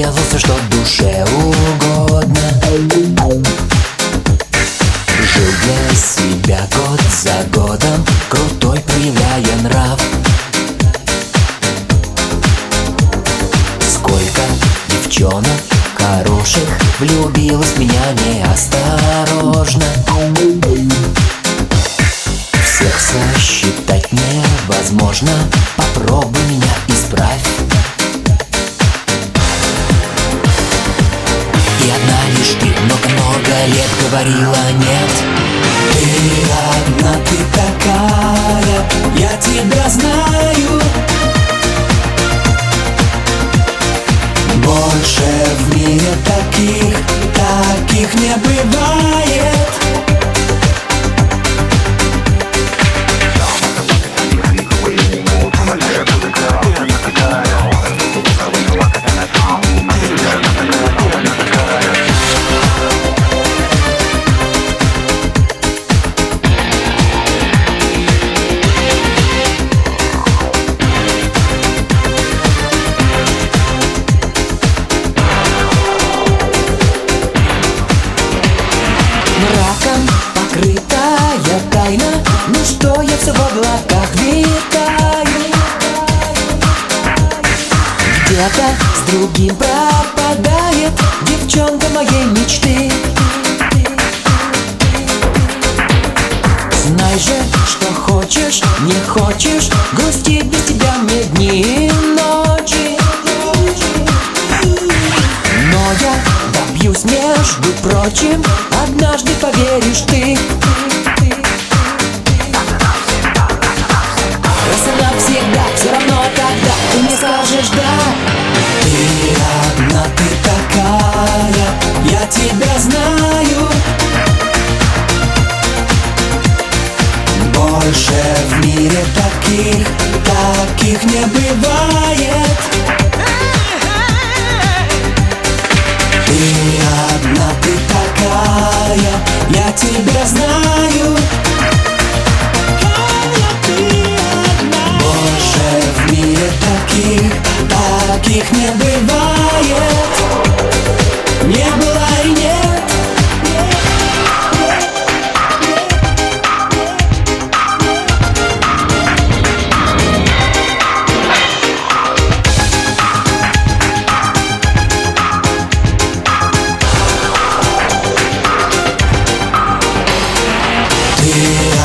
делал все, что душе угодно. Жил для себя год за годом, крутой, проявляя нрав. Сколько девчонок хороших влюбилась в меня неосторожно. Всех сосчитать невозможно, попробуй меня исправь. И одна лишь ты много-много лет говорила нет. Ты одна, ты такая, я тебя знаю. Больше в мире таких не бывает. Мраком покрытая тайна, ну что я все в облаках витаю. Где-то с другим пропадает девчонка моей мечты. Знай же, что хочешь, не хочешь, грустить без тебя мне дни и ночи. Но я добьюсь, между прочим, однажды поверишь ты. Раз и навсегда, все равно тогда ты мне скажешь да. Ты одна, ты такая, я тебя знаю. Больше в мире таких не бывает. Ты одна, ты такая, я тебя знаю. Больше в мире таких не бывает. Не было и нет. Ты